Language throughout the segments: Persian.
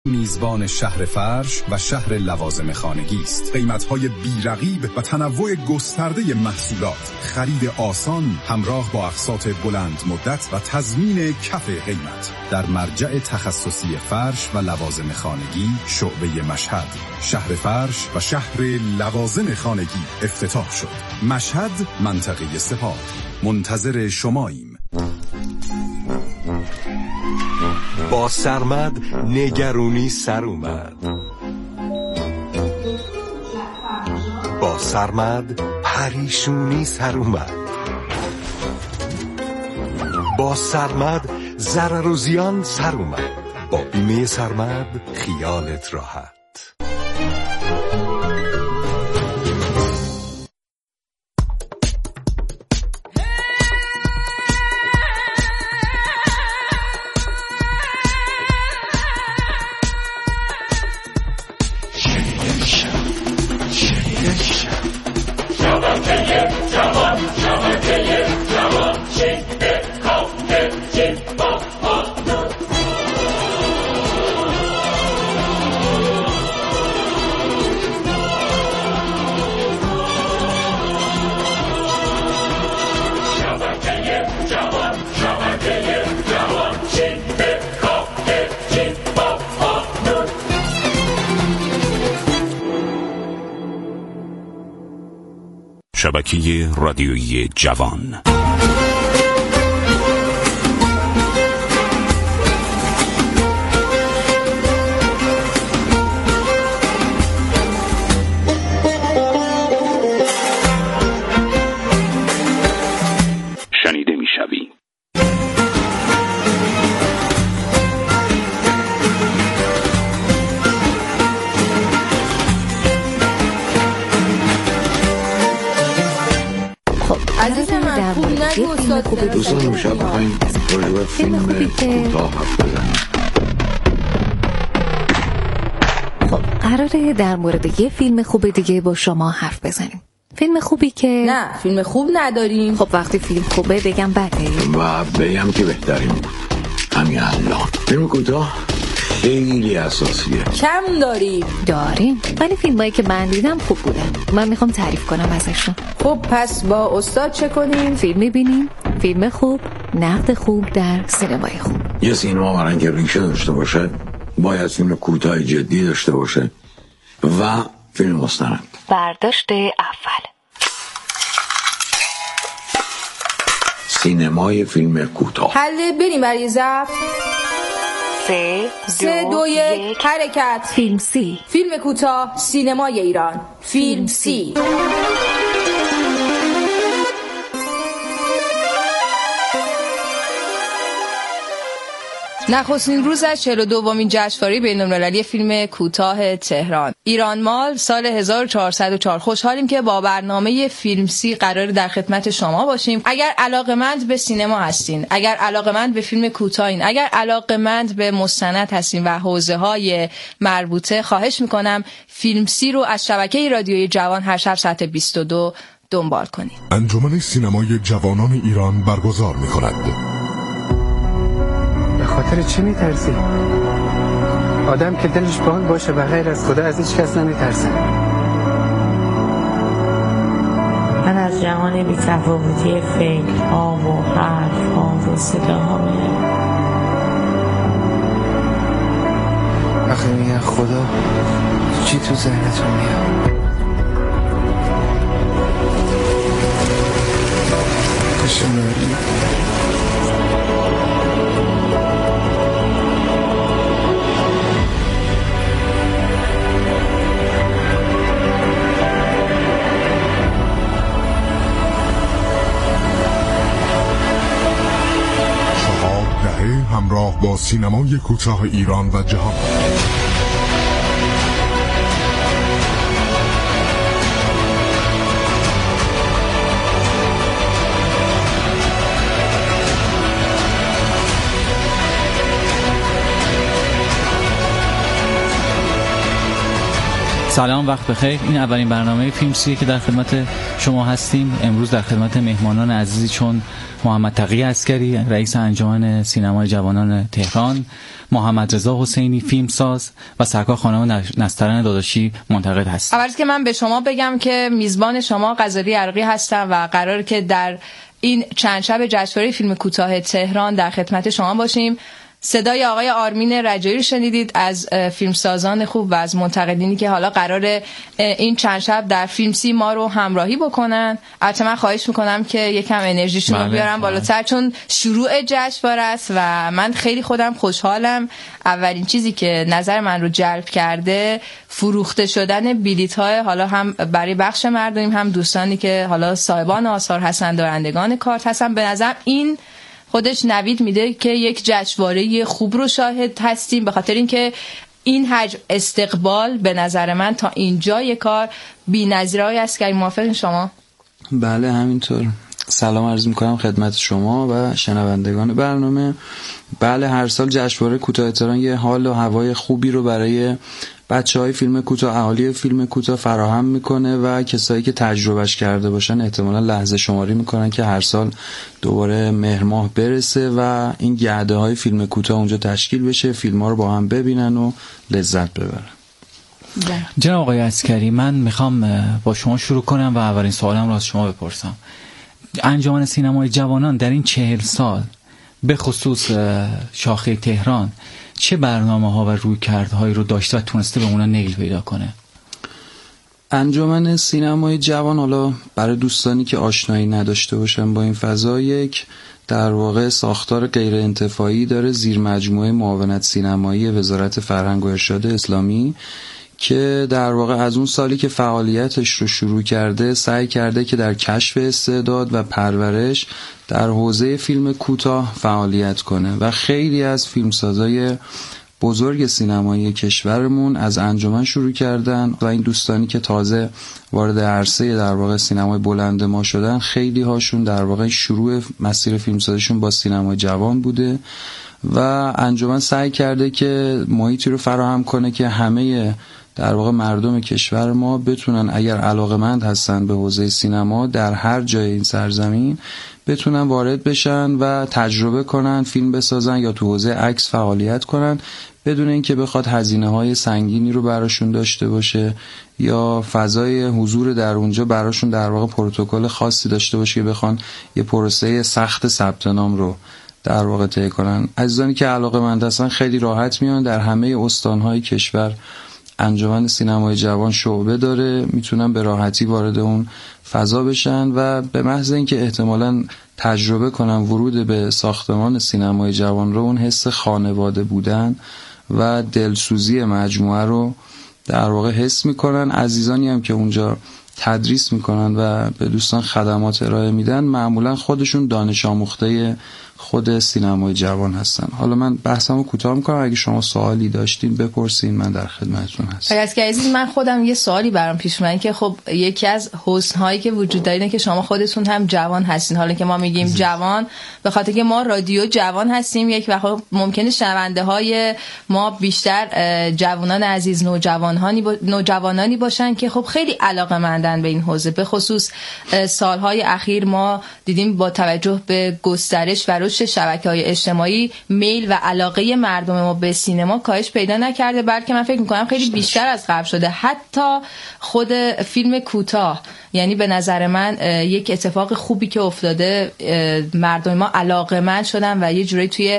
میزبان شهر فرش و شهر لوازم خانگی است. قیمت‌های بی‌رقیب و تنوع گسترده محصولات، خرید آسان همراه با اقساط بلند مدت و تضمین کف قیمت در مرجع تخصصی فرش و لوازم خانگی شعبه مشهد. شهر فرش و شهر لوازم خانگی افتتاح شد. مشهد، منطقه سپاه. منتظر شماییم. با سرمد نگرونی سر اومد، با سرمد پریشونی سر اومد، با سرمد ضرر و زیان سر اومد. با بیمه سرمد خیالت راحت. شبکه رادیویی جوان. شنیده می‌شوی. عزیز من خوب نگو استاد. دوستان امشب بخواهیم راجع به فیلم کوتاه حرف بزنیم. خب قراره در مورد یه فیلم خوب دیگه با شما حرف بزنیم. فیلم خوبی که نه فیلم خوب نداریم. خب وقتی فیلم خوبه بگم بده و بگم که بهترین بود همین الان. فیلم کوتاه خیلی اساسیه. کم داریم ولی فیلمایی که من دیدم خوب بودن. من میخوام تعریف کنم ازشون. خب پس با استاد چه کنیم؟ فیلم میبینیم، فیلم خوب، نقد خوب در سینمای خوب. یه سینما برای اینکه ریشه داشته باشه باید فیلم کوتاه جدی داشته باشه و فیلم مستند. برداشت اول سینمای فیلم کوتاه. حله بریم برای ضبط. 3 2 1 حرکت. فیلم سی. فیلم کوتاه سینمای ایران. فیلم سی. نخستین روز از 42مین جشنواره بین‌المللی فیلم کوتاه تهران. ایران مال سال 1404. خوشحالیم که با برنامه فیلم سی قرار در خدمت شما باشیم. اگر علاقه‌مند به سینما هستین، اگر علاقه‌مند به فیلم کوتاهین، اگر علاقه‌مند به مستند هستین و حوزه‌های مربوطه، خواهش می‌کنم فیلم سی رو از شبکه رادیویی جوان هر شب ساعت 22 دنبال کنید. انجمن سینمای جوانان ایران برگزار می‌کند. به خاطر چی میترسی؟ آدم که دلش پاک باشه و غیر از خدا از هیچ کس نمیترسه. من از جهان بی‌تفاوتی فکرها و حرفها و صداها میرم. آخه میگن خدا چی تو ذهنتون میاد؟ کشمالی همراه با سینمای کوتاه ایران و جهان. سلام، وقت بخیر. این اولین برنامه فیلم سیه که در خدمت شما هستیم. امروز در خدمت مهمانان عزیزی چون محمد تقی عسکری، رئیس انجمن سینمای جوانان تهران، محمد رضا حسینی فیلمساز و سرکار خانم نسترن داداشی منتقد هستیم. اول که من به شما بگم که میزبان شما غزالی عراقی هستم و قراره که در این چند شب جشنواره فیلم کوتاه تهران در خدمت شما باشیم. صدای آقای آرمین رجایی شنیدید از فیلمسازان خوب و از منتقدینی که حالا قراره این چند شب در فیلمسی ما رو همراهی بکنن. البته من خواهش میکنم که یکم انرژیشون رو بیارم بالاتر، چون شروع جشنواره است و من خیلی خودم خوشحالم. اولین چیزی که نظر من رو جلب کرده فروخته شدن بلیط‌های حالا هم برای بخش مردم هم دوستانی که حالا صاحبان آثار هستن، دارندگان کارت هستن. به نظر این خودش نوید میده که یک جشنواره خوب رو شاهد هستیم، به خاطر اینکه این حجم استقبال به نظر من تا اینجای کار بی‌نظیره. آقای عسکری موافقین شما؟ بله همینطور. سلام عرض میکنم خدمت شما و شنوندگان برنامه. بله هر سال جشنواره کوتاه تهران یه حال و هوای خوبی رو برای بچه‌های فیلم کوتاه، اهالی فیلم کوتاه فراهم میکنه و کسایی که تجربهش کرده باشن احتمالاً لحظه شماری میکنن که هر سال دوباره مهر ماه برسه و این گرده‌های فیلم کوتاه اونجا تشکیل بشه، فیلم‌ها رو با هم ببینن و لذت ببرن. جناب آقای عسکری، من میخوام با شما شروع کنم و اولین سوالم رو از شما بپرسم. انجمن سینمای جوانان در این 40 سال به خصوص شاخه تهران چه برنامه‌ها و رویکردهایی رو داشته و تونسته به اونا نیل پیدا کنه؟ انجمن سینمای جوان، حالا برای دوستانی که آشنایی نداشته باشن با این فضا، یک در واقع ساختار غیر انتفاعی داره زیر مجموعه معاونت سینمایی وزارت فرهنگ و ارشاد اسلامی که در واقع از اون سالی که فعالیتش رو شروع کرده سعی کرده که در کشف استعداد و پرورش در حوزه فیلم کوتاه فعالیت کنه و خیلی از فیلمسازای بزرگ سینمایی کشورمون از انجمن شروع کردن و این دوستانی که تازه وارد عرصه در واقع سینمای بلند ما شدن خیلی هاشون در واقع شروع مسیر فیلمسازیشون با سینمای جوان بوده و انجمن سعی کرده که محیطی رو فراهم کنه که همه در واقع مردم کشور ما بتونن اگر علاقه‌مند هستن به حوزه سینما در هر جای این سرزمین بتونن وارد بشن و تجربه کنن، فیلم بسازن یا تو حوزه عکس فعالیت کنن بدون اینکه بخواد هزینه‌های سنگینی رو براشون داشته باشه یا فضای حضور در اونجا براشون در واقع پروتکل خاصی داشته باشه که بخوان یه پروسه سخت ثبت نام رو در واقع طی کنن. عزیزانی که علاقه‌مند هستن خیلی راحت میان در همه استان‌های کشور انجمن سینمای جوان شعبه داره، میتونن به راحتی وارد اون فضا بشن و به محض اینکه احتمالاً تجربه کنن ورود به ساختمان سینمای جوان رو، اون حس خانواده بودن و دلسوزی مجموعه رو در واقع حس میکنن. عزیزانی هم که اونجا تدریس میکنن و به دوستان خدمات ارائه میدن معمولا خودشون دانش آموخته خود سینمای جوان هستن. حالا من بحثمو کوتاه میکنم، اگه شما سوالی داشتین بپرسین، من در خدمتتون هستم. از که عزیز من خودم یه سوالی برام پیش اومد که خب یکی از حسن‌هایی که وجود داره اینه که شما خودتون هم جوان هستین. حالا که ما میگیم جوان به خاطر که ما رادیو جوان هستیم، یک وقت ممکنه شنونده های ما بیشتر جوانان عزیز نوجوانانی باشن که خب خیلی علاقه‌مندن به این حوزه. به خصوص سالهای اخیر ما دیدیم با توجه به گسترش و رشد شبکه‌های اجتماعی میل و علاقه مردم ما به سینما کاهش پیدا نکرده، بلکه من فکر می‌کنم خیلی بیشتر از قبل شده. حتی خود فیلم کوتاه، یعنی به نظر من یک اتفاق خوبی که افتاده، مردم ما علاقه‌مند شدن و یه جوری توی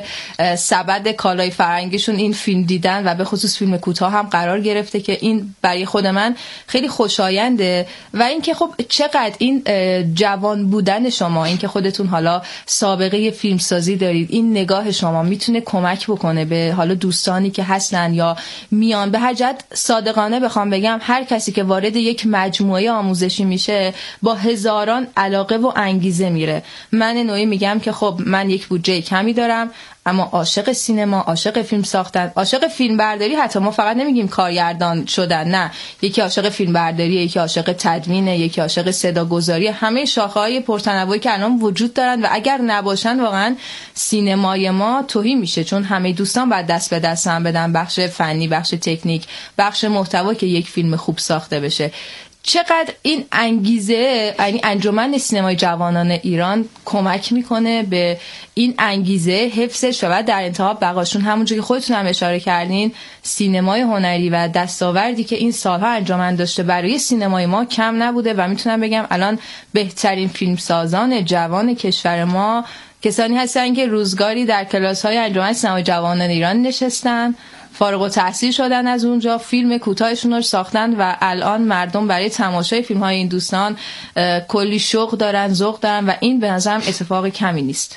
سبد کالای فرهنگیشون این فیلم دیدن و به خصوص فیلم کوتاه هم قرار گرفته که این برای خود من خیلی خوشاینده. و اینکه خب چقدر این جوان بودن شما، اینکه خودتون حالا سابقه فیلمسازی دارید، این نگاه شما میتونه کمک بکنه به حالا دوستانی که هستن یا میان. به هر جهت صادقانه بخوام بگم هر کسی که وارد یک مجموعه آموزشی میشه با هزاران علاقه و انگیزه میره. من نوعی میگم که خب من یک بودجه کمی دارم اما عاشق سینما، عاشق فیلم ساختن، عاشق فیلم برداری، حتی ما فقط نمیگیم کارگردان شدن، نه، یکی عاشق فیلم برداری، یکی عاشق تدوین، یکی عاشق صداگذاری، همه شاخه‌های پرتنوعی که الان وجود دارن و اگر نباشن واقعا سینمای ما تهی میشه، چون همه دوستان باید دست به دست هم بدن، بخش فنی، بخش تکنیک، بخش محتوا، که یک فیلم خوب ساخته بشه. چقدر این انگیزه، یعنی انجمن سینمای جوانان ایران کمک میکنه به این انگیزه حفظش و در انتها بقاشون. همونجوری که خودتون هم اشاره کردین، سینمای هنری و دستاوردی که این سالها انجمن داشته برای سینمای ما کم نبوده و میتونم بگم الان بهترین فیلمسازان جوان کشور ما کسانی هستن که روزگاری در کلاس‌های انجمن سینمای جوانان ایران نشستن، فارغ التحصیل شدن، از اونجا فیلم کوتاهشون رو ساختن و الان مردم برای تماشای فیلم‌های این دوستان کلی شوق دارن، ذوق دارن و این به نظرم اتفاق کمی نیست.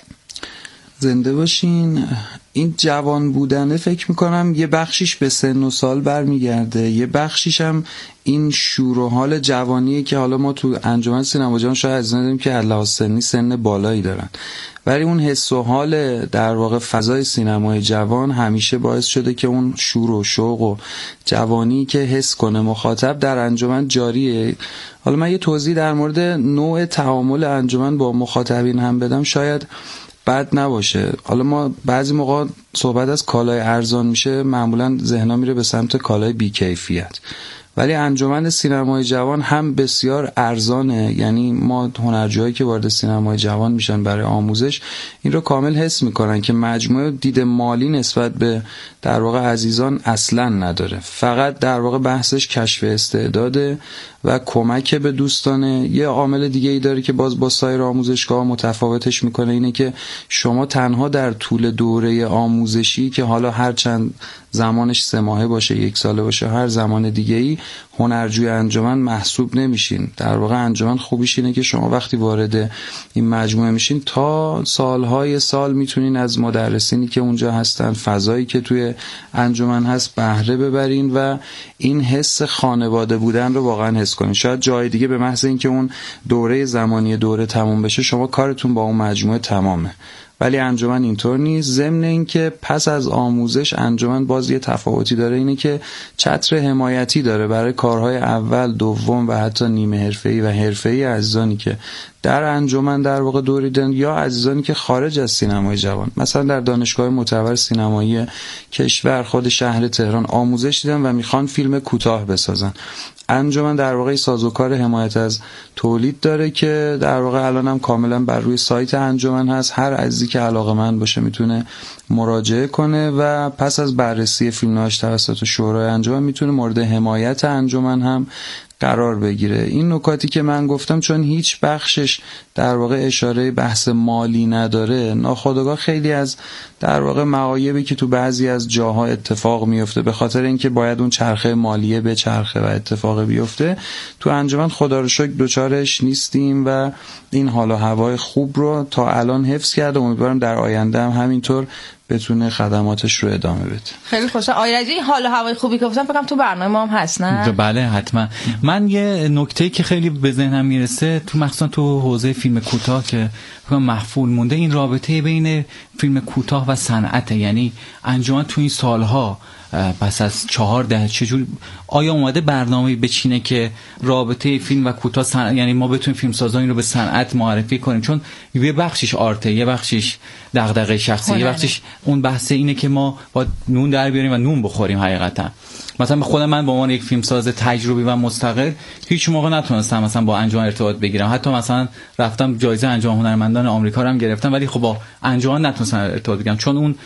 زنده باشین. این جوان بودنه فکر میکنم یه بخشیش به سن و سال برمیگرده، یه بخشیش هم این شور و حال جوانیه که حالا ما تو انجمن سینما جوان شاید از نداریم که لحاظ سنی سن بالایی دارن، ولی اون حس و حال در واقع فضای سینمای جوان همیشه باعث شده که اون شور و شوق و جوانی که حس کنه مخاطب در انجمن جاریه. حالا من یه توضیح در مورد نوع تعامل انجمن با مخاطبین هم بدم شاید بد نباشه. حالا ما بعضی موقع صحبت از کالای ارزان میشه، معمولا ذهنم میره به سمت کالای بیکیفیت، ولی انجمن سینمای جوان هم بسیار ارزانه. یعنی ما هنرجوهایی که وارد سینمای جوان میشن برای آموزش این رو کامل حس میکنن که مجموعه دید مالی نسبت به در واقع عزیزان اصلا نداره، فقط در واقع بحثش کشف استعداده و کمک به دوستانه. یه عامل دیگه ای داره که باز با سایر آموزشگاه متفاوتش میکنه، اینه که شما تنها در طول دوره آموزشی که حالا هر چند زمانش 3 ماهه باشه، 1 ساله باشه، هر زمان دیگه ای هنرجوی انجمن محسوب نمیشین. در واقع انجمن خوبیش اینه که شما وقتی وارد این مجموعه میشین تا سالهای سال میتونین از مدرسینی که اونجا هستن، فضایی که توی انجمن هست بهره ببرین و این حس خانواده بودن رو واقعا حس کنین. شاید جای دیگه به محض اینکه اون دوره زمانی دوره تموم بشه شما کارتون با اون مجموعه تمامه، ولی انجمن اینطور نیست. ضمن اینکه پس از آموزش انجمن باز یه تفاوتی داره، اینه که چتر حمایتی داره برای کارهای اول، دوم و حتی نیمه حرفه‌ای و حرفه‌ای عزیزانی که در انجمن در واقع دوریدن یا عزیزانی که خارج از سینمای جوان، مثلا در دانشگاه معتبر سینمایی کشور خود شهر تهران آموزش دیدن و میخوان فیلم کوتاه بسازن. انجمن در واقع سازوکار حمایت از تولید داره که در واقع الان هم کاملا بر روی سایت انجمن هست. هر عزیزی که علاقه‌مند باشه میتونه مراجعه کنه و پس از بررسی فیلم‌هاش توسط شورای انجمن میتونه مورد حمایت انجمن هم قرار بگیره. این نکاتی که من گفتم چون هیچ بخشش در واقع اشاره بحث مالی نداره، ناخودآگاه خیلی از در واقع معایبی که تو بعضی از جاها اتفاق میفته به خاطر اینکه باید اون چرخه مالیه به چرخه و اتفاق بیفته، تو انجمن خدا رو شکر دوچارش نیستیم و این حال و هوای خوب رو تا الان حفظ کرده. امیدوارم در آینده هم همینطور بتونه خدماتش رو ادامه بده. خیلی خوشحال. آیرجی این حال و هوای خوبی که گفتم فکرم تو برنامه ما هم هست نه؟ بله حتما. من یه نکته‌ای که خیلی به ذهنم میرسه تو مخصوصا تو حوزه فیلم کوتاه که محفول مونده، این رابطه بین فیلم کوتاه و صنعت. یعنی انجمن تو این سالها پس از 4 دهه چجور آیا اومده برنامه‌ای بچینه که رابطه فیلم و کوتاه یعنی ما بتونیم فیلمسازان این رو به صنعت معرفی کنیم؟ چون یه بخشش آرته، یه بخشش دغدغه شخصی، یه بخشش اون بحث اینه که ما با نون در بیاریم و نون بخوریم. حقیقتا مثلا به خودم من به عنوان یک فیلمساز تجربی و مستقل هیچ موقع نتونستم مثلا با انجمن ارتباط بگیرم. حتی مثلا رفتم جایزه انجمن هنرمندان آمریکا رو هم گرفتم، ولی خب با انجمن نتونستم ارتباط بگیرم چون اون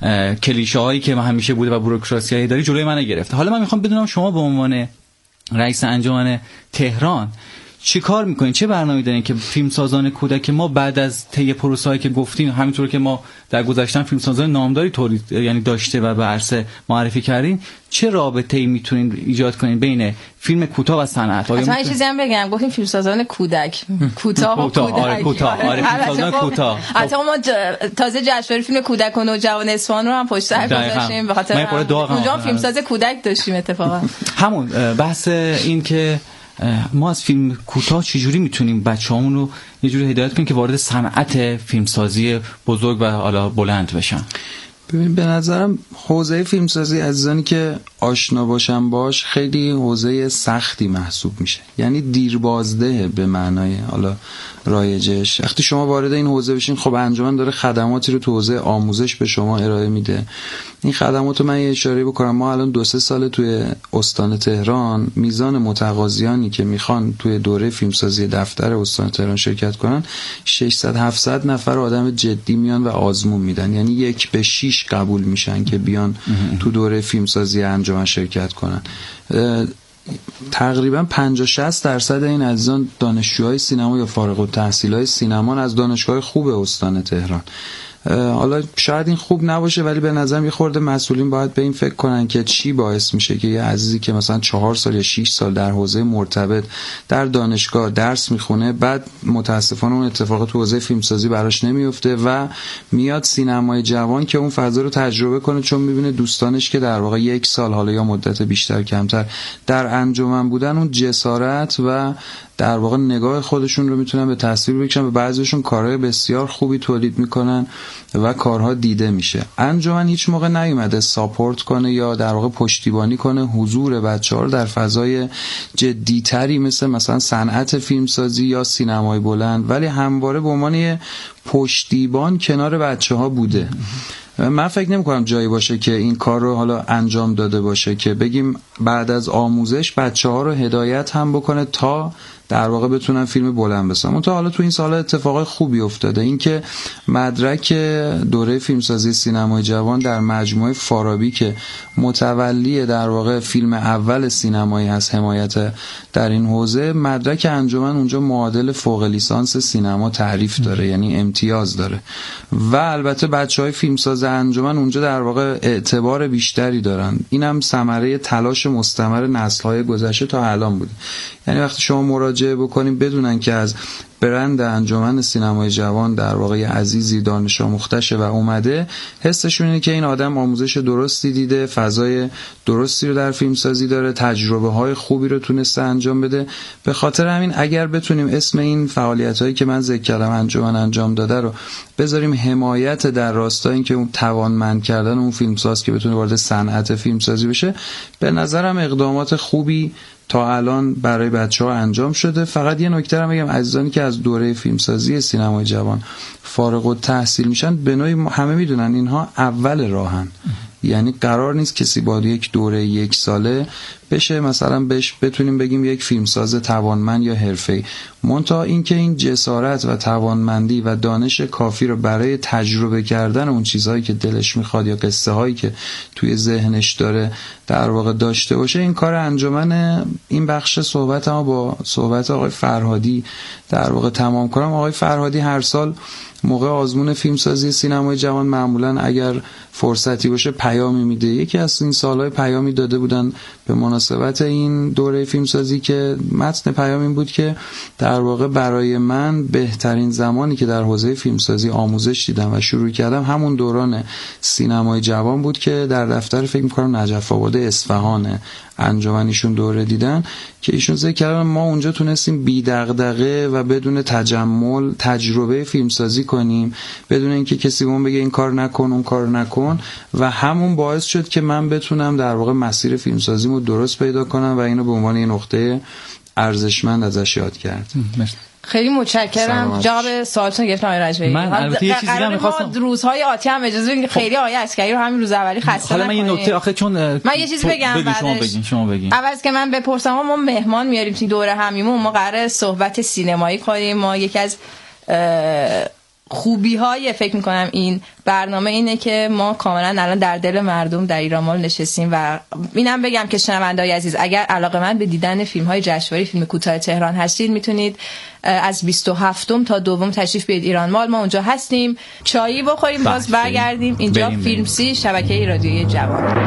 کلیشه هایی که همیشه بوده و بوروکراسی داری جلوی من گرفته. حالا من میخوام بدونم شما به عنوان رئیس انجمن تهران چی کار میکنین؟ چه برنامه‌ای دارین که فیلمسازان کودک ما بعد از طی پروسه‌ای که گفتیم، همینطور که ما در گذشته فیلمسازان نامداری تولید یعنی داشته و به عرصه معرفی کردین، چه رابطه‌ای میتونین ایجاد کنین بین فیلم کوتاه و صنعت؟ من یه چیزی هم بگم، گفتیم فیلمسازان کودک، کوتاه و کودک. آره فیلمسازان کوتاه. حتی ما تازه جشنواره فیلم کودک و نوجوان اصفهان رو هم پشت سر گذاشتیم به خاطر اونجا فیلمساز کودک داشتیم. اتفاقا همون بحث این که ما از فیلم کوتاه چجوری میتونیم بچه‌هامون رو یه جوری هدایت کنیم که وارد صنعت فیلمسازی بزرگ و حالا بلند بشن؟ ببین به نظرم حوزه فیلمسازی عزیزانی که آشنا باشن باش خیلی حوزه سختی محسوب میشه، یعنی دیربازده به معنای حالا رایجش. وقتی شما وارد این حوزه بشین، خب انجمن داره خدماتی رو تو حوزه آموزش به شما ارائه میده. این خدمات رو من یه اشاره بکنم، ما الان 2-3 سال توی استان تهران میزان متقاضیانی که میخوان توی دوره فیلمسازی دفتر استان تهران شرکت کنن 600-700 نفر آدم جدی میان و آزمون میدن، یعنی 1/6 قبول میشن که بیان تو دوره فیلمسازی انجمن شرکت کنن. تقریبا 50-60% این عزیزان دانشجوهای سینما یا فارغ التحصیلای سینما از دانشگاه خوب استان تهران. حالا شاید این خوب نباشه، ولی به نظرم یه خورده مسئولین باید به این فکر کنن که چی باعث میشه که یه عزیزی که مثلا 4 سال یا 6 سال در حوزه مرتبط در دانشگاه درس میخونه، بعد متاسفانه اون اتفاق تو حوزه فیلمسازی براش نمیفته و میاد سینمای جوان که اون فضا رو تجربه کنه، چون میبینه دوستانش که در واقع 1 سال حالا یا مدت بیشتر کمتر در انجمن بودن، اون جسارت و در واقع نگاه خودشون رو میتونن به تصویر بکشن و بعضیشون کارهای بسیار خوبی تولید میکنن و کارها دیده میشه. انجمن هیچ موقع نیومده ساپورت کنه یا در واقع پشتیبانی کنه حضور بچه‌ها رو در فضای جدی‌تری مثلا صنعت فیلمسازی یا سینمای بلند، ولی همواره به عنوان پشتیبان کنار بچه‌ها بوده. من فکر نمی‌کنم جایی باشه که این کار رو حالا انجام داده باشه که بگیم بعد از آموزش بچه‌ها رو هدایت هم بکنه تا در واقع بتونن فیلم بلند بسازن. تا حالا تو این سالا اتفاقای خوبی افتاده، این که مدرک دوره فیلمسازی سینمای جوان در مجموعه فارابی که متولی در واقع فیلم اول سینمایی هست حمایت در این حوزه، مدرک انجمن اونجا معادل فوق لیسانس سینما تعریف داره، یعنی امتیاز داره و البته بچهای فیلمساز انجمن اونجا در واقع اعتبار بیشتری دارن. اینم ثمره تلاش مستمر نسل‌های گذشته تا الان بوده. یعنی وقتی شما مراجعه بکنیم بدونن که از برند انجمن سینمای جوان در واقع عزیزی دانش آموختشه و اومده، حسشون اینه که این آدم آموزش درستی دیده، فضای درستی رو در فیلمسازی داره، تجربه های خوبی رو تونسته انجام بده. به خاطر همین اگر بتونیم اسم این فعالیتایی که من ذکر کردم انجمن انجام داده رو بذاریم حمایت در راستای اینکه اون توانمند کردن اون فیلمساز که بتونه وارد صنعت فیلمسازی بشه، به نظرم اقدامات خوبی تا الان برای بچه‌ها انجام شده. فقط یه نکته رو بگم، عزیزانی که از دوره فیلمسازی سینمای جوان فارغ التحصیل میشن به نوعی همه میدونن اینها اول راهن، یعنی قرار نیست کسی با یک دوره 1 ساله بشه مثلا بهش بتونیم بگیم یک فیلمساز توانمند یا حرفه‌ای. منتها اینکه این جسارت و توانمندی و دانش کافی رو برای تجربه کردن اون چیزهایی که دلش میخواد یا قصه هایی که توی ذهنش داره در واقع داشته باشه، این کار انجمن. این بخش صحبت ما با صحبت آقای فرهادی در واقع تمام کنم. آقای فرهادی هر سال موقع آزمون فیلمسازی سینمای جوان معمولا اگر فرصتی باشه پیامی میده. یکی از این سالهای پیامی داده بودن به مناسبت این دوره فیلمسازی که متن پیام این بود که در واقع برای من بهترین زمانی که در حوزه فیلمسازی آموزش دیدم و شروع کردم همون دوران سینمای جوان بود که در دفتر فکر می‌کنم نجف آباد اصفهان انجمنیشون دوره دیدن که ایشون ذکر کردن ما اونجا تونستیم بی دغدغه و بدون تجمل تجربه فیلمسازی کنیم، بدون اینکه کسی بهمون بگه این کار نکن اون کار نکن، و همون باعث شد که من بتونم در واقع مسیر فیلمسازیمو درست پیدا کنم و اینو به عنوان یه نقطه ارزشمند ازش یاد کرد. خیلی متشکرم. جواب سوالتون گرفتم آقای رجبی. من البته یه چیزی هم می‌خواستم روزهای آتی هم اجازه بدین خیلی آقای عسکری رو همین روز اولی خسته نکنید. حالا من یه نکته آخه چون من یه چیزی بگم بعدش شما بگین. اول از که من بپرسم ما مهمان میاریم توی دوره همیمون، ما قراره صحبت سینمایی کنیم. ما یکی از خوبی‌های فکر می‌کنم این برنامه اینه که ما کاملا الان در دل مردم در ایران مال نشستیم و اینم بگم که شنونده‌های عزیز اگر علاقه‌مند به دیدن فیلم‌های جشنواره فیلم کوتاه تهران هستید میتونید از 27 تا 2 تشریف بیارید ایران مال. ما اونجا هستیم، چایی بخوریم باز برگردیم اینجا. فیلمسی شبکه رادیویی جوان.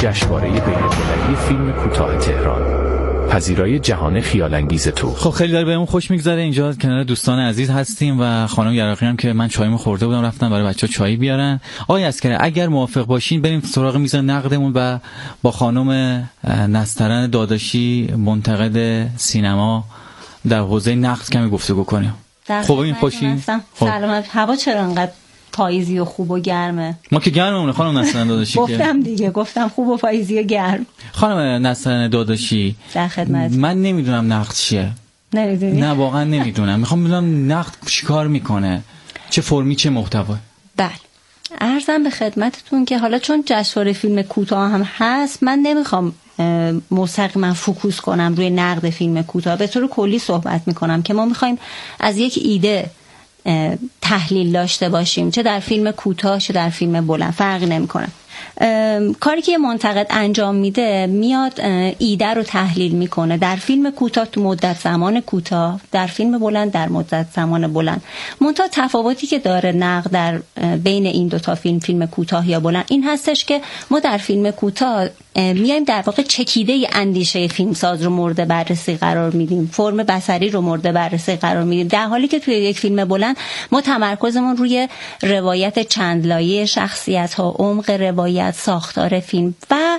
جشنواره بین‌المللی فیلم کوتاه تهران. پذیرای جهان خیال‌انگیز تو. خب خیلی داره بهمون خوش میگذره اینجا کنار دوستان عزیز هستیم و خانم یراقی هم که من چایمو خورده بودم رفتم برای بچه‌ها چای بیارن. آقای عسکری اگر موافق باشین بریم سراغ میز نقدمون و با خانم نسترن داداشی منتقد سینما در حوزه نقد کمی گفتگو کنیم. خب این خوشی؟ سلامت. هوا چرا انقدر پاییزی و خوب و گرمه؟ ما که گرممونه خانم نسترن داداشی. گفتم خوب و پاییزی و گرم. خانم نسترن داداشی در خدمت. من نمیدونم نقد چیه. نمیدونی؟ نه واقعا نمیدونم. میخوام بدونم نقد چیکار میکنه، چه فرمی چه محتوایی. بله عرضم به خدمتتون که حالا چون جشنواره فیلم کوتاه هم هست من نمیخوام مستقیما فوکوس کنم روی نقد فیلم کوتاه، به طور کلی صحبت میکنم که ما میخوایم از یک ایده تحلیل داشته باشیم، چه در فیلم کوتاه چه در فیلم بلند فرقی نمیکنه. کاری که یه منتقد انجام میده میاد ایده رو تحلیل میکنه در فیلم کوتاه تو مدت زمان کوتاه، در فیلم بلند در مدت زمان بلند. منتها تفاوتی که داره نقد در بین این دوتا فیلم کوتاه یا بلند این هستش که ما در فیلم کوتاه میایم در واقع چکیده اندیشه فیلمساز رو مورد بررسی قرار میدیم، فرم بصری رو مورد بررسی قرار میدیم، در حالی که توی یک فیلم بلند ما تمرکزمون روی روایت چند لایه شخصیت ها، عمق روایت، ساختار فیلم و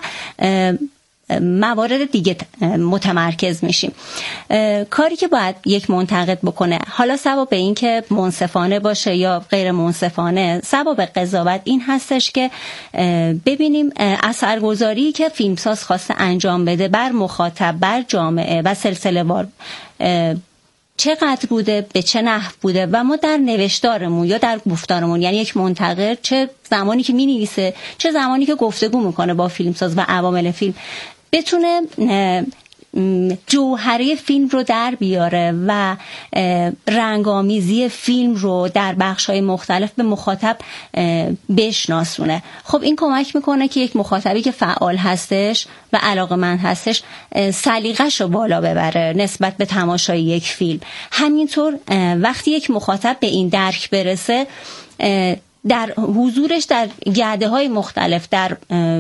موارد دیگه متمرکز میشیم. کاری که باید یک منتقد بکنه، حالا سبب به این که منصفانه باشه یا غیر منصفانه، سبب قضاوت این هستش که ببینیم اثرگذاری که فیلمساز خواسته انجام بده بر مخاطب، بر جامعه و سلسله وار چقدر بوده، به چه نحو بوده و ما در نوشتارمون یا در گفتارمون، یعنی یک منتقد چه زمانی که می‌نویسه چه زمانی که گفتگو میکنه با فیلمساز و عوامل فیلم بتونه جوهره فیلم رو در بیاره و رنگامیزی فیلم رو در بخش‌های مختلف به مخاطب بشناسونه. خب این کمک میکنه که یک مخاطبی که فعال هستش و علاقه‌مند هستش سلیقه‌شو بالا ببره نسبت به تماشای یک فیلم. همینطور وقتی یک مخاطب به این درک برسه در حضورش در گرده‌های مختلف، در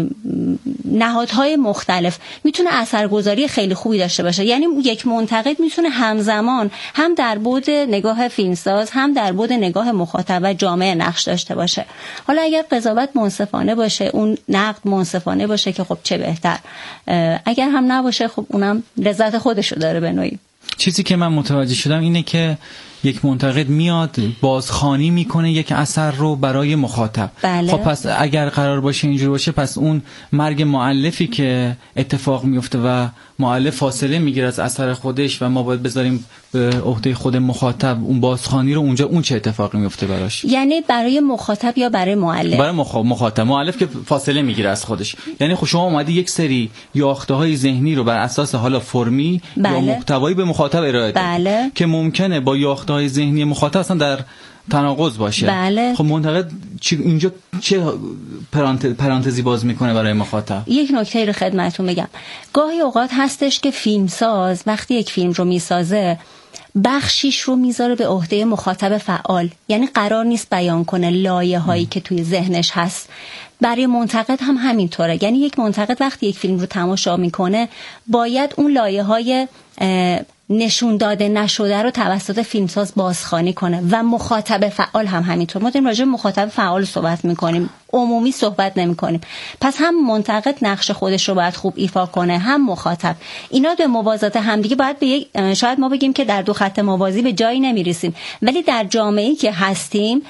نهادهای مختلف میتونه اثرگذاری خیلی خوبی داشته باشه. یعنی یک منتقد میتونه همزمان هم در بعد نگاه فیلمساز هم در بعد نگاه مخاطب و جامعه نقش داشته باشه. حالا اگر قضاوت منصفانه باشه، اون نقد منصفانه باشه که خب چه بهتر، اگر هم نباشه خب اونم لذت خودشو داره به نوعی. چیزی که من متوجه شدم اینه که یک منتقد میاد بازخوانی میکنه یک اثر رو برای مخاطب. بله. خب پس اگر قرار باشه اینجوری باشه پس اون مرگ مؤلفی که اتفاق میفته و مؤلف فاصله میگیره از اثر خودش و ما باید بذاریم به عهده خود مخاطب اون بازخوانی رو، اونجا اون چه اتفاقی میفته براش؟ یعنی برای مخاطب یا برای مؤلف؟ برای مخاطب. مؤلف که فاصله میگیره از خودش. یعنی خب شما اومدی یک سری یافته‌های ذهنی رو بر اساس حالا فرمی بله. یا محتوایی به مخاطب ارائه دادی بله. که ممکنه با یافته‌های ذهنی مخاطب اصلا در تناقض باشه. بله. خب منتقد اینجا چه پرانتزی باز میکنه برای مخاطب؟ یک نکته رو خدمتتون بگم. گاهی اوقات هستش که فیلمساز وقتی یک فیلم رو میسازه بخشیش رو میذاره به عهده مخاطب فعال، یعنی قرار نیست بیان کنه لایه هایی که توی ذهنش هست. برای منتقد هم همینطوره. یعنی یک منتقد وقتی یک فیلم رو تماشا میکنه باید اون لایه های نشون داده نشده رو توسط فیلمساز بازخوانی کنه و مخاطب فعال هم همینطور. ما داریم راجع به مخاطب فعال صحبت میکنیم، عمومی صحبت نمیکنیم. پس هم منتقد نقش خودش رو باید خوب ایفا کنه، هم مخاطب. اینا به موازات همدیگه باید به یک، شاید ما بگیم که در دو خط موازی به جایی نمیرسیم، ولی در جامعه‌ای که هستیم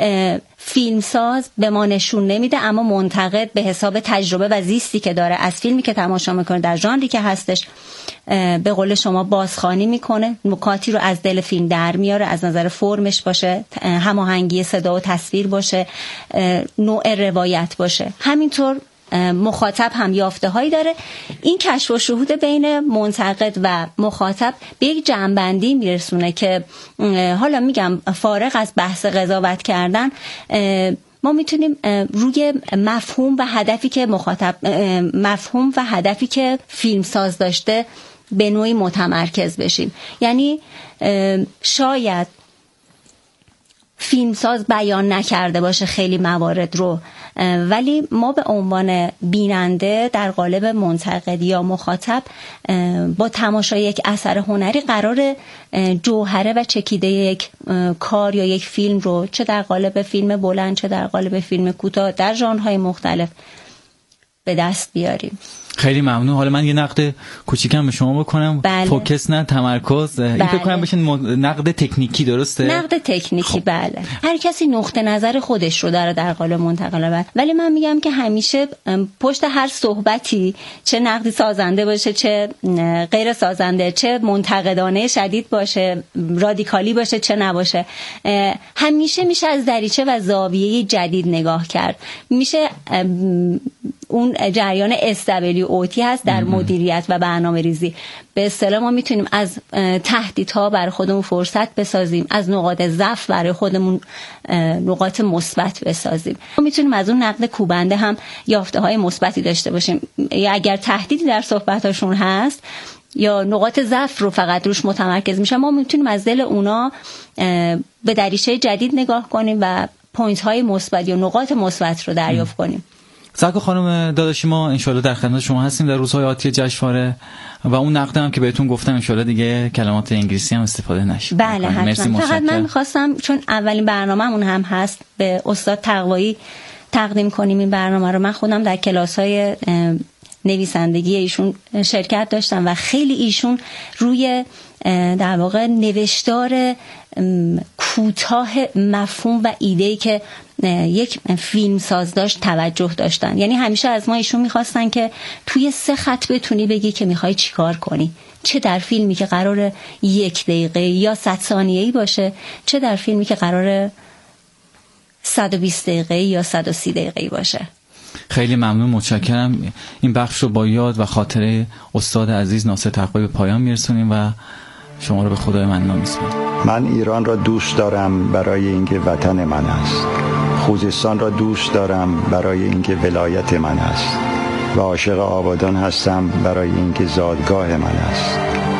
فیلمساز به ما نشون نمیده، اما منتقد به حساب تجربه و زیستی که داره از فیلمی که تماشا میکنه در ژانری که هستش به قول شما بازخوانی میکنه، نکاتی رو از دل فیلم در میاره، از نظر فرمش باشه، هماهنگی صدا و تصویر باشه، نوع روایت باشه. همینطور مخاطب هم یافته هایی داره. این کشف و شهود بین منتقد و مخاطب به یک جمع‌بندی میرسونه که حالا میگم فارغ از بحث قضاوت کردن ما میتونیم روی مفهوم و هدفی که فیلمساز داشته به نوعی متمرکز بشیم. یعنی شاید فیلمساز بیان نکرده باشه خیلی موارد رو، ولی ما به عنوان بیننده در قالب منتقد یا مخاطب با تماشای یک اثر هنری قرار جوهره و چکیده یک کار یا یک فیلم رو چه در قالب فیلم بلند چه در قالب فیلم کوتاه در ژانرهای مختلف به دست بیاریم. خیلی ممنون. حالا من یه نقد کوچیکم به شما بکنم. بله. فوکس نه تمرکز. این فکر کنم بشه نقد تکنیکی، درسته؟ نقد تکنیکی. بله. هر کسی نقطه نظر خودش رو داره در قالب منتقد، ولی من میگم که همیشه پشت هر صحبتی چه نقدی سازنده باشه چه غیر سازنده، چه منتقدانه شدید باشه، رادیکالی باشه چه نباشه، همیشه میشه از دریچه و زاویه جدید نگاه کرد. میشه اون جریان SWOT هست در مدیریت و برنامه ریزی. به اصطلاح ما میتونیم از تهدیدها برای خودمون فرصت بسازیم، از نقاط ضعف برای خودمون نقاط مثبت بسازیم. ما میتونیم از اون نقد کوبنده هم یافته های مثبتی داشته باشیم، یا اگر تهدیدی در صحبتاشون هست یا نقاط ضعف رو فقط روش متمرکز میشه، ما میتونیم از دل اونا به دریچه جدید نگاه کنیم و پوینت های مثبت یا نقاط مثبت رو دریافت کنیم. زکا خانم داداشی، ما انشالله در خدمت شما هستیم در روزهای آتی جشنواره و اون نقدم که بهتون گفتم انشالله دیگه کلمات انگلیسی هم استفاده نشه. بله حتما. فقط من میخواستم چون اولین برنامه‌مون هم هست به استاد تقوایی تقدیم کنیم این برنامه رو. من خودم در کلاس‌های نویسندگی ایشون شرکت داشتم و خیلی ایشون روی در واقع نوشتار کوتاه مفهوم و ایده‌ای که یک فیلم ساز داشت توجه داشتن. یعنی همیشه از ما ایشون میخواستن که توی 3 خط بتونی بگی که میخوای چی کار کنی، چه در فیلمی که قراره 1 دقیقه یا 100 ثانیه‌ای باشه، چه در فیلمی که قراره 120 دقیقه یا 130 دقیقه‌ای باشه. خیلی ممنون، متشکرم. این بخش رو با یاد و خاطره استاد عزیز ناصر تقوایی به پایان میرسونیم و شما رو به خدای منان میسپارم. من ایران را دوست دارم برای اینکه وطن من است. خوزستان را دوست دارم برای اینکه ولایت من است و عاشق آبادان هستم برای اینکه زادگاه من است.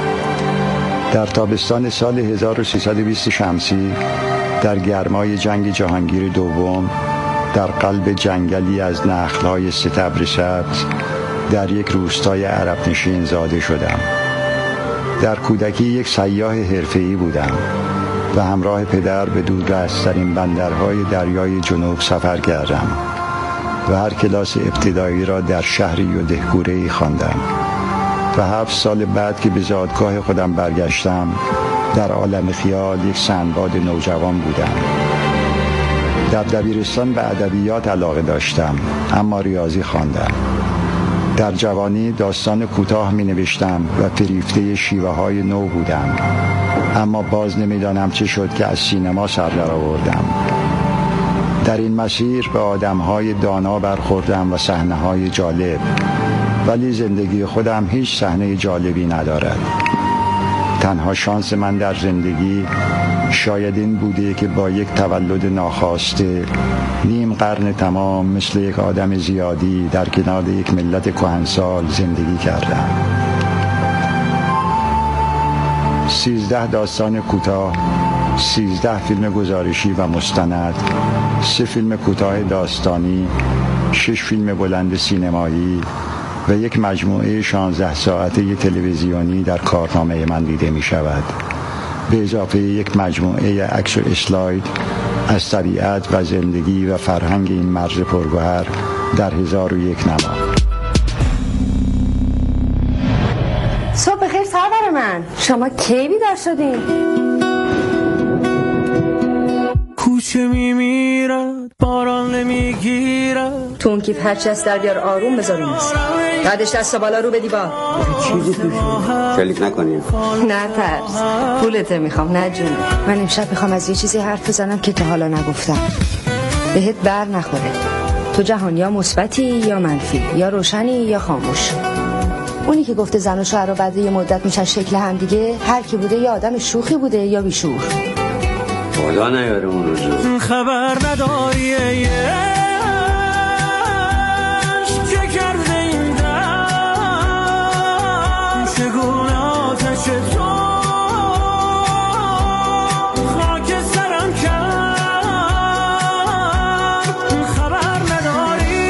در تابستان سال 1320 شمسی در گرمای جنگ جهانگیر دوم در قلب جنگلی از نخل‌های ستبر سبز در یک روستای عرب نشین زاده شدم. در کودکی یک سیاح حرفه‌ای بودم و همراه پدر به دوررست‌ترین بندرهای دریای جنوب سفر کردم و هر کلاس ابتدایی را در شهری و دهکوره‌ای خواندم و 7 سال بعد که به زادگاه خودم برگشتم در عالم خیال یک سندباد نوجوان بودم. در دبیرستان به ادبیات علاقه داشتم اما ریاضی خواندم. در جوانی داستان کوتاه می نوشتم و فریفته شیوه های نو بودم، اما باز نمیدانم چه شد که از سینما سر در آوردم. در این مسیر به آدم های دانا برخوردم و صحنه های جالب، ولی زندگی خودم هیچ صحنه جالبی ندارد. تنها شانس من در زندگی شاید این بوده که با یک تولد ناخواسته نیم قرن تمام مثل یک آدم زیادی در کنار یک ملت کهنسال زندگی کردم. 13 داستان کوتاه، 13 فیلم گزارشی و مستند، 3 فیلم کوتاه داستانی، 6 فیلم بلند سینمایی و یک مجموعه 16 ساعته تلویزیونی در کارنامه من دیده می شود، به اضافه یک مجموعه عکس و اسلاید از طبیعت و زندگی و فرهنگ این مرز پرگوهر در 1001 نما. صبح بخیر سرور من، شما کی بیدار شدین؟ کوچه میمیرد باران نمیگیرد، تو اون کیف هرچی از در بیار آروم بذاریم است. بعدش دست بالا رو به دیوار. چیزی توشون کلیک نکنیم. نه ترس، پولته میخوام نه جون. من امشب میخوام از یه چیزی حرف بزنم که تا حالا نگفتم، بهت بر نخوره. تو جهان یا مثبتی یا منفی، یا روشنی یا خاموش. اونی که گفته زن و شوهر رو بعد یه مدت میشن شکل هم دیگه، هر کی بوده یا آدم شوخی بوده یا بیشور. خدا نیاره اون روزو. خبر نداری